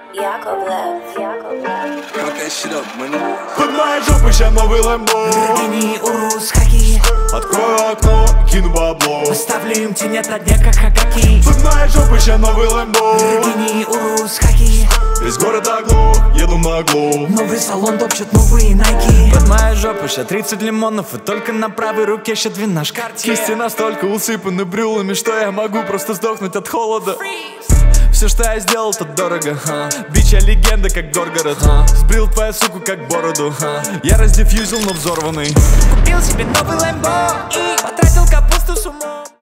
Под моей жопой ща новый лэмбо. Lamborghini, Урус, хаки. Открою окно, кину бабло. Поставлю им тень ото дня, как Хагаки. Под моей жопой ща новый лэмбо. Lamborghini, Урус, хаки. Весь город оглох, еду на оглох. Новый салон топчет новые найки. Под моей жопой ща 30 лимонов. И только на правой руке ща 12 Cartier. Кисти настолько усыпаны брюлами, что я могу просто сдохнуть от холода. Все, что я сделал, то дорого. Бич, я легенда, как Горгород. Сбрил твою суку, как бороду. Я раздефьюзил, но взорванный. Купил себе новый Lambo и потратил капусту с умом.